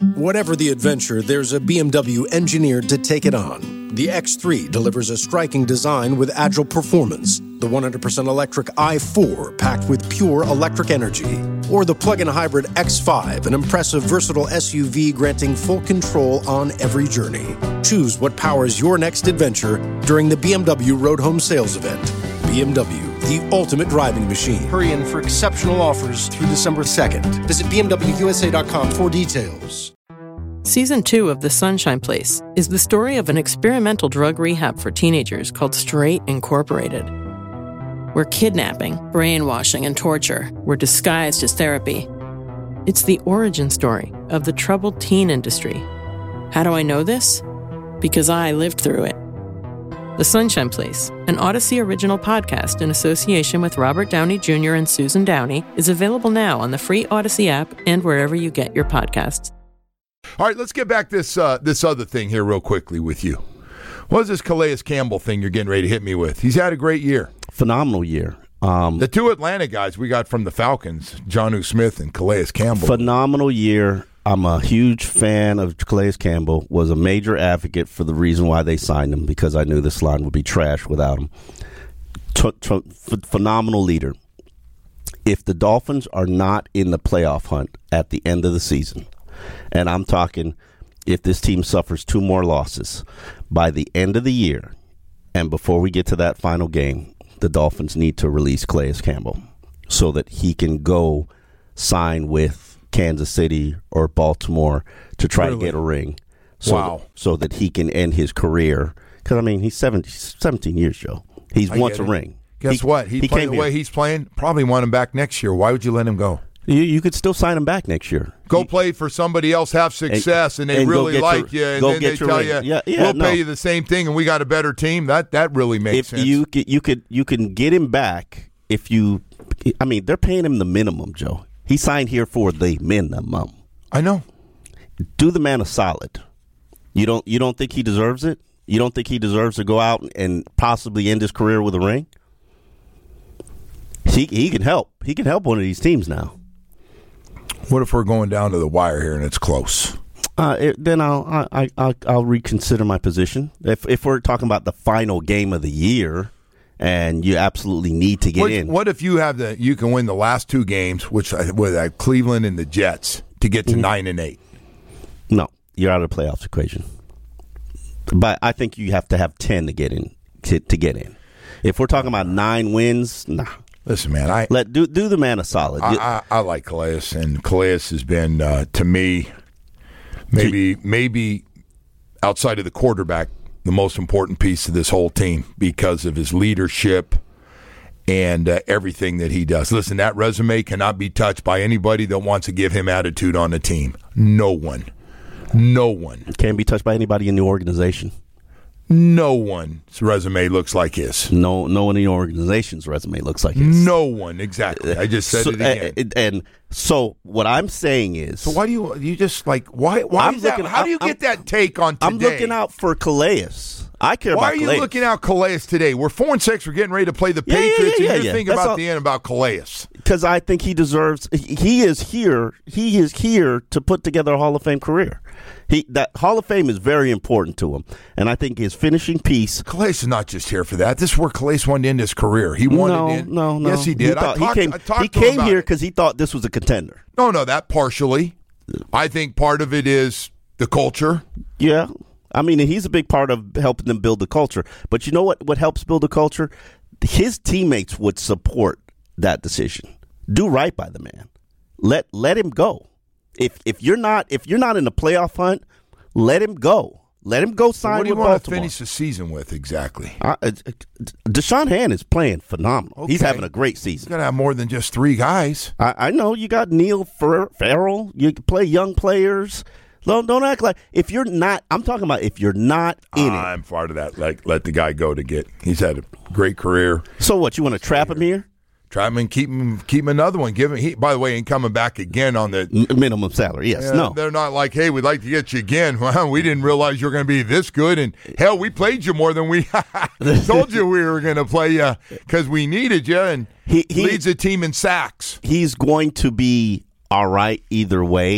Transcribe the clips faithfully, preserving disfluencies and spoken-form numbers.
Whatever the adventure, there's a B M W engineered to take it on. The X three delivers a striking design with agile performance. The one hundred percent electric i four packed with pure electric energy. Or the plug-in hybrid X five, an impressive versatile S U V granting full control on every journey. Choose what powers your next adventure during the B M W Road Home Sales Event. B M W, the ultimate driving machine. Hurry in for exceptional offers through December second. Visit B M W U S A dot com for details. Season two of The Sunshine Place is the story of an experimental drug rehab for teenagers called Straight Incorporated, where kidnapping, brainwashing, and torture were disguised as therapy. It's the origin story of the troubled teen industry. How do I know this? Because I lived through it. The Sunshine Place, an Odyssey original podcast in association with Robert Downey Junior and Susan Downey, is available now on the free Odyssey app and wherever you get your podcasts. All right, let's get back this uh, this other thing here real quickly with you. What is this Calais Campbell thing you're getting ready to hit me with? He's had a great year. Phenomenal year. Um, the two Atlanta guys we got from the Falcons, Jonnu Smith and Calais Campbell. Phenomenal year. I'm a huge fan of Calais Campbell, was a major advocate for the reason why they signed him, because I knew this line would be trash without him. T- t- f- phenomenal leader. If the Dolphins are not in the playoff hunt at the end of the season, and I'm talking if this team suffers two more losses by the end of the year, and before we get to that final game, the Dolphins need to release Calais Campbell so that he can go sign with Kansas City or Baltimore to try really? to get a ring. So wow. That, so that he can end his career. Because, I mean, he's seventeen, seventeen years, Joe. He's wants a ring. Guess he, what? He, he playing the way he's playing, probably want him back next year. Why would you let him go? You, you could still sign him back next year. Go you, play for somebody else, have success, and, and they and really like your, you, and then they tell ring. you, yeah, yeah, we'll no. pay you the same thing, and we got a better team. That that really makes if sense. You could, you, could, you can get him back if you – I mean, they're paying him the minimum, Joe. He signed here for the minimum. I know. Do the man a solid. You don't you don't think he deserves it? You don't think he deserves to go out and possibly end his career with a ring? He he can help. He can help one of these teams now. What if we're going down to the wire here and it's close? Uh, it, then I'll I, I I'll reconsider my position. If if we're talking about the final game of the year, and you absolutely need to get what, in. What if you have the you can win the last two games, which with uh, Cleveland and the Jets, to get to mm-hmm. nine and eight? No, you're out of the playoffs equation. But I think you have to have ten to get in. To, to get in, if we're talking about nine wins, nah. Listen, man, I let do do the man a solid. I, I, I like Calais, and Calais has been uh, to me maybe maybe outside of the quarterback the most important piece of this whole team because of his leadership and uh, everything that he does. Listen, that resume cannot be touched by anybody that wants to give him attitude on the team. No one. No one. It can't be touched by anybody in the organization. No one's resume looks like his. No no one in the organization's resume looks like his. No one, exactly. I just said so, it again. And, and so what I'm saying is... So why do you, you just like, why, why I'm is looking, that, how I'm, do you get I'm, that take on today? I'm looking out for Calais. I care why about Calais. Why are you looking out Calais today? We're four and six. We're getting ready to play the yeah, Patriots, yeah, yeah, yeah, and you're yeah. thinking That's about all, the end about Calais. Because I think he deserves... He is here. He is here to put together a Hall of Fame career. He that Hall of Fame is very important to him, and I think his finishing piece. Calais is not just here for that. This is where Calais wanted to end his career. He wanted no, in. No, no, Yes, he did. He, thought, I talked, he came, I talked he to him came about here it. because he thought this was a contender. No, no, that partially. I think part of it is the culture. Yeah, I mean, he's a big part of helping them build the culture. But you know what? What helps build the culture? His teammates would support that decision. Do right by the man. Let let him go. If if you're not if you're not in the playoff hunt. Let him go. Let him go sign with Baltimore. What do you want to finish the season with exactly? Uh, uh, Deshaun Hand is playing phenomenal. Okay. He's having a great season. He's got to have more than just three guys. I, I know. You got Neil Fer- Farrell. You can play young players. Don't, don't act like if you're not. I'm talking about if you're not in I'm it. I'm part of that. Like, let the guy go to get. He's had a great career. So what? You want to trap him here? Try him and keep him, keep him another one. Give him. He, by the way, ain't coming back again on the M- minimum salary. Yes, yeah, no. They're not like, hey, we'd like to get you again. Well, we didn't realize you were going to be this good, and hell, we played you more than we told you we were going to play you because we needed you. And he, he leads the team in sacks. He's going to be all right either way.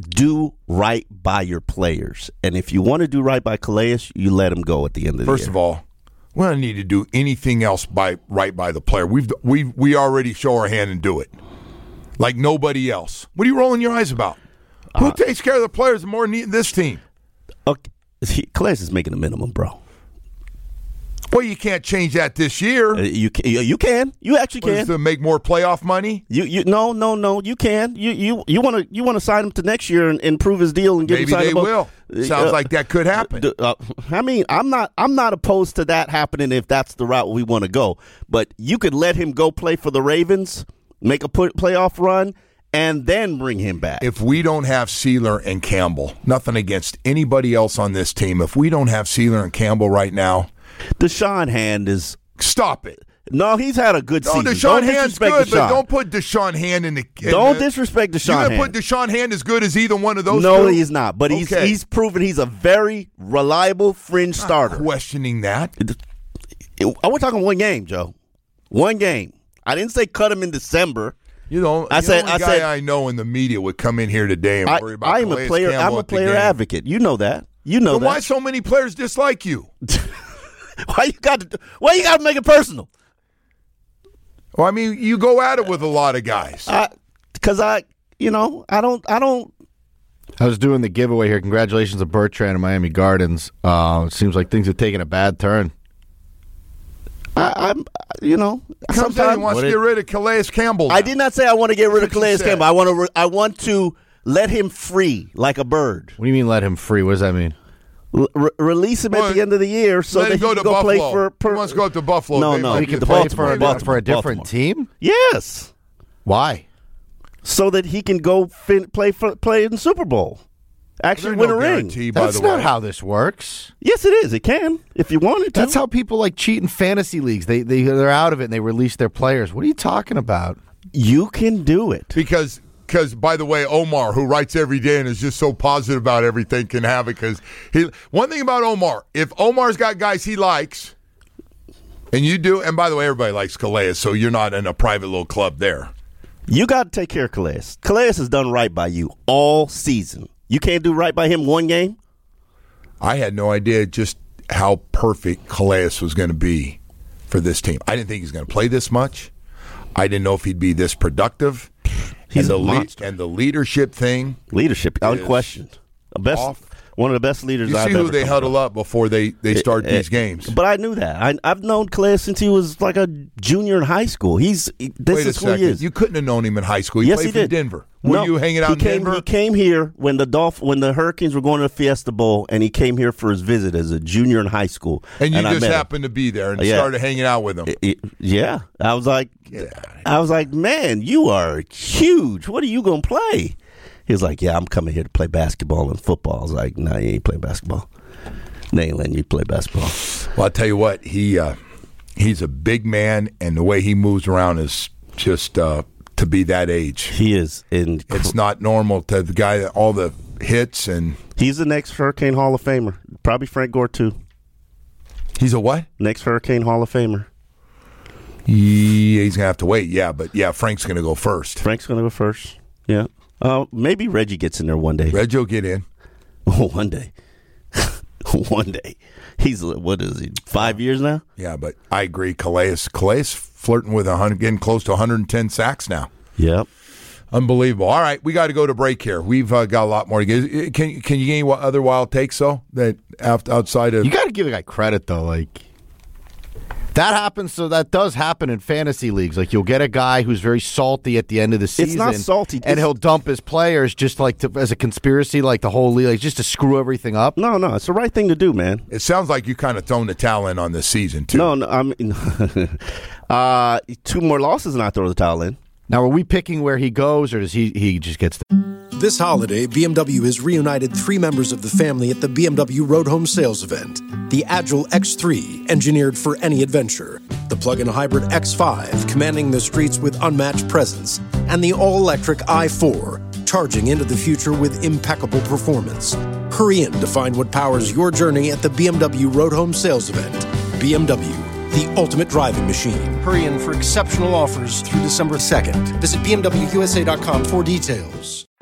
do right by your players. And if you want to do right by Calais, you let him go at the end of the year. First of all, we don't need to do anything else by right by the player. We've we we already show our hand and do it like nobody else. What are you rolling your eyes about? Who uh, takes care of the players more than this team? Okay, Calais is making the minimum, bro. Well, you can't change that this year. Uh, you can, you can. You actually can. What, is to make more playoff money? You you no no no. You can. You you you want to you want to sign him to next year and improve his deal and get Maybe him signed. Maybe they will. Sounds uh, like that could happen. Uh, I mean, I'm not I'm not opposed to that happening if that's the route we want to go. But you could let him go play for the Ravens, make a put, playoff run, and then bring him back. If we don't have Sealer and Campbell, nothing against anybody else on this team. If we don't have Sealer and Campbell right now. Deshaun Hand is stop it. No, he's had a good no, season. Deshaun don't Hand's disrespect good, Deshaun. but don't put Deshaun Hand in the. In don't the, disrespect Deshaun. You're Hand. gonna put Deshaun Hand as good as either one of those. No, two? he's not. But he's okay. he's proven he's a very reliable fringe Not starter. Questioning that. It, it, I was talking one game, Joe. One game. I didn't say cut him in December. You know, I the said, only I guy said, I know in the media would come in here today and I, worry about. I am Calais a player. Campbell I'm a player game. advocate. You know that. You know then that. Why so many players dislike you? why you got to? Why you got to make it personal? Well, I mean, you go at it with a lot of guys. Because I, I, you know, I don't, I don't. I was doing the giveaway here. Congratulations to Bertrand and Miami Gardens. Uh, it seems like things have taken a bad turn. I, I'm, you know, Comes in, he wants to it, get rid of Calais Campbell. Now. I did not say I want to get rid of That's what Calais you said. Campbell. I want to, re- I want to let him free like a bird. What do you mean let him free? What does that mean? L- re- release him Well, at the end of the year so let that him go he to can go Buffalo. play for. Per- he wants to go up to Buffalo. No, They no, might he be can the to place For, for a, him. Baltimore. for a different Baltimore. team? Yes, Why? so that he can go fin- play for play in the Super Bowl. Actually, There's win no a ring. guarantee, by That's the not way. how this works. Yes, it is. It can if you wanted to. That's how people like cheat in fantasy leagues. They they they're out of it and they release their players. What are you talking about? You can do it. Because, because by the way, Omar, who writes every day and is just so positive about everything, can have it. Because he, one thing about Omar, if Omar's got guys he likes, and you do, and by the way, everybody likes Calais, so you're not in a private little club there. You got to take care of Calais. Calais has done right by you all season. You can't do right by him one game? I had no idea just how perfect Calais was going to be for this team. I didn't think he was going to play this much. I didn't know if he'd be this productive. He's and a the le- monster. and the leadership thing. Leadership, unquestioned. The best, off. one of the best leaders You I've see ever who they come huddle across. up before they, they start It- these it- games. But I knew that. I, I've known Calais since he was like a junior in high school. He's he- this Wait a is who second. he is. You couldn't have known him in high school. He yes, played he for did. Denver. Were No, you hanging out he in came, Denver? He came here when the Dolph- when the Hurricanes were going to the Fiesta Bowl, and he came here for his visit as a junior in high school. and you I just met him. happened to be there and Yeah. started hanging out with him. It- it- yeah, I was like, Get out of here. I was like, man, you are huge. What are you gonna play? He was like, yeah, I'm coming here to play basketball and football. I was like, nah, you ain't playing basketball. They ain't letting you play basketball. Well, I'll tell you what, he uh, he's a big man, and the way he moves around is just uh, to be that age. He is in. It's not normal to the guy that all the hits and He's the next Hurricane Hall of Famer. Probably Frank Gore too. he's a what? Next Hurricane Hall of Famer. Yeah, he's gonna have to wait. Yeah, but yeah, Frank's gonna go first. Frank's gonna go first. Yeah. Uh, maybe Reggie gets in there one day. Reggie will get in. one day. one day. He's what is he? Five years now. Yeah, but I agree. Calais, Calais flirting with a hundred, getting close to one hundred ten sacks now. Yep. Unbelievable. All right, we got to go to break here. We've uh, got a lot more to get. Can can you get any other wild takes though that outside of You got to give a guy credit though. Like that happens, so that does happen in fantasy leagues. Like you'll get a guy who's very salty at the end of the season. It's not salty. and It's- he'll dump his players just like to, as a conspiracy, like the whole league, like just to screw everything up. No, no, it's the right thing to do, man. It sounds like you kind of thrown the towel in on this season too. No, no, I mean, uh, two more losses and I throw the towel in. Now, are we picking where he goes, or does he he just gets? To- This holiday, B M W has reunited three members of the family at the B M W Road Home Sales Event. The Agile X three, engineered for any adventure. The plug-in hybrid X five, commanding the streets with unmatched presence. And the all-electric i four, charging into the future with impeccable performance. Hurry in to find what powers your journey at the B M W Road Home Sales Event. B M W, the ultimate driving machine. Hurry in for exceptional offers through December second. Visit B M W U S A dot com for details.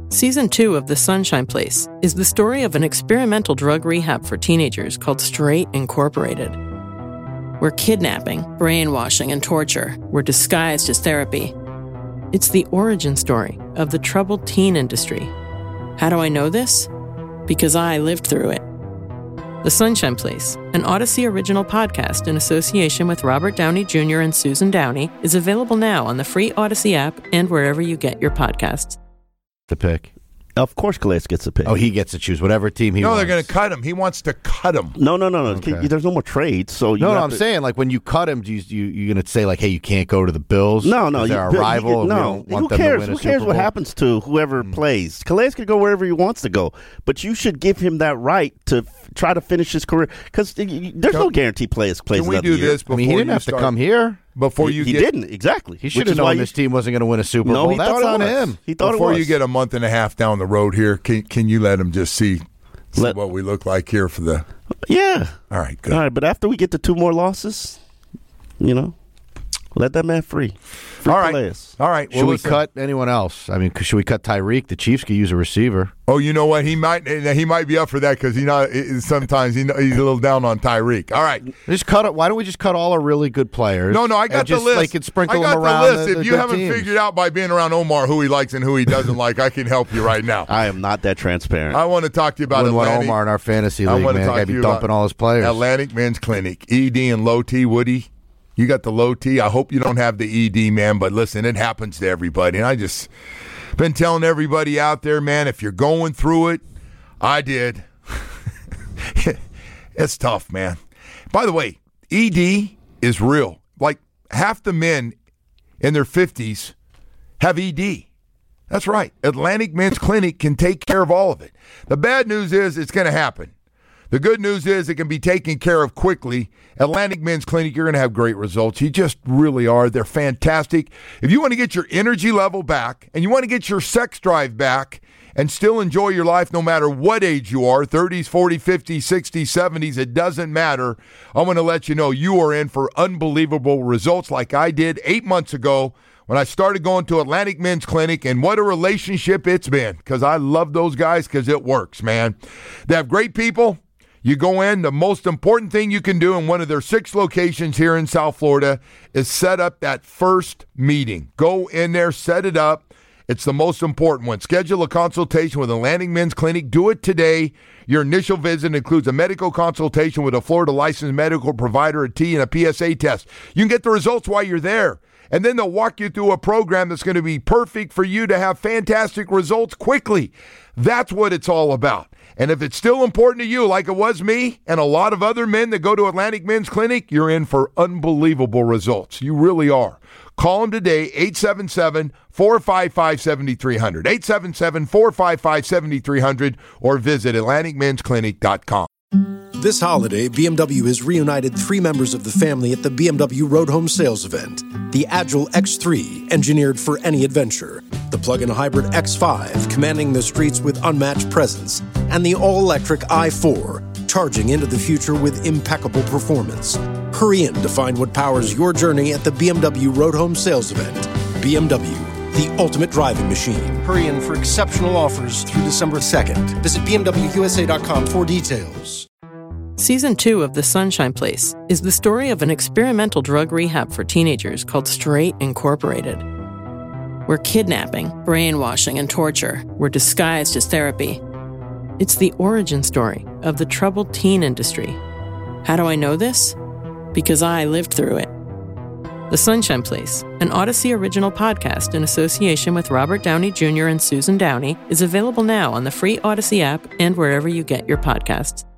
Season two of The Sunshine Place is the story of an experimental drug rehab for teenagers called Straight Incorporated, where kidnapping, brainwashing, and torture were disguised as therapy. It's the origin story of the troubled teen industry. How do I know this? Because I lived through it. The Sunshine Place, an Odyssey original podcast in association with Robert Downey Junior and Susan Downey, is available now on the free Odyssey app and wherever you get your podcasts. The pick. Of course, Calais gets a pick. Oh, he gets to choose whatever team he no, wants. they're going to cut him. He wants to cut him. No, no, no, no. Okay. There's no more trades. So you no, no, have I'm to, saying like when you cut him, do you, you you're going to say like, hey, you can't go to the Bills? No, no, they're you, a rival. You, and no, we don't want who them cares? To win a Who cares Super what Bowl? happens to whoever mm. plays? Calais can go wherever he wants to go, but you should give him that right to f- try to finish his career because there's can, no guarantee players plays. Can we another do year. this? I mean, he didn't have start, to come here. Before he, you he get, didn't exactly. He should Which have is known why this you, team wasn't going to win a Super no, Bowl. he That's thought on it was. him. He thought Before it was. you get a month and a half down the road here, can can you let him just see, see Let- what we look like here for the? Yeah. All right, good. All right, but after we get to two more losses, you know, let that man free. Free All right. Calais. All right. Should well, we listen. cut anyone else? I mean, should we cut Tyreek? The Chiefs could use a receiver. Oh, you know what? He might he might be up for that because he not sometimes he, he's a little down on Tyreek. All right. Just cut it. Why don't we just cut all our really good players? No, no, I got and just, the list. Like, and sprinkle I got them around the list. the- if the you good haven't teams. figured out by being around Omar who he likes and who he doesn't like, I can help you right now. I am not that transparent. I want to talk to you about Wouldn't want Atlantic. Omar in our fantasy I league, want to man. talk Got to to be you dumping about all his players. Atlantic Men's Clinic, E D and low T. Woody, you got the low T. I hope you don't have the E D, man. But listen, it happens to everybody, and I just been telling everybody out there, man. If you're going through it, I did. It's tough, man. By the way, E D is real. Like half the men in their fifties have E D. That's right. Atlantic Men's Clinic can take care of all of it. The bad news is it's going to happen. The good news is it can be taken care of quickly. Atlantic Men's Clinic, you're going to have great results. You just really are. They're fantastic. If you want to get your energy level back and you want to get your sex drive back and still enjoy your life no matter what age you are, thirties, forties, fifties, sixties, seventies, it doesn't matter. I'm going to let you know you are in for unbelievable results like I did eight months ago when I started going to Atlantic Men's Clinic, and what a relationship it's been because I love those guys because it works, man. They have great people. You go in, the most important thing you can do in one of their six locations here in South Florida is set up that first meeting. Go in there, set it up. It's the most important one. Schedule a consultation with Atlantic Men's Clinic. Do it today. Your initial visit includes a medical consultation with a Florida licensed medical provider, a T, and a P S A test. You can get the results while you're there. And then they'll walk you through a program that's going to be perfect for you to have fantastic results quickly. That's what it's all about. And if it's still important to you, like it was me and a lot of other men that go to Atlantic Men's Clinic, you're in for unbelievable results. You really are. Call them today, eight seven seven, four five five, seven three zero zero, eight seven seven, four five five, seven three zero zero, or visit atlantic men's clinic dot com. This holiday, B M W has reunited three members of the family at the B M W Road Home Sales Event. The Agile X three, engineered for any adventure. The plug-in hybrid X five, commanding the streets with unmatched presence. And the all-electric i four, charging into the future with impeccable performance. Hurry in to find what powers your journey at the B M W Road Home Sales Event. B M W, the ultimate driving machine. Hurry in for exceptional offers through December second. Visit B M W U S A dot com for details. Season two of The Sunshine Place is the story of an experimental drug rehab for teenagers called Straight Incorporated, where kidnapping, brainwashing, and torture were disguised as therapy. It's the origin story of the troubled teen industry. How do I know this? Because I lived through it. The Sunshine Place, an Odyssey original podcast in association with Robert Downey Junior and Susan Downey, is available now on the free Odyssey app and wherever you get your podcasts.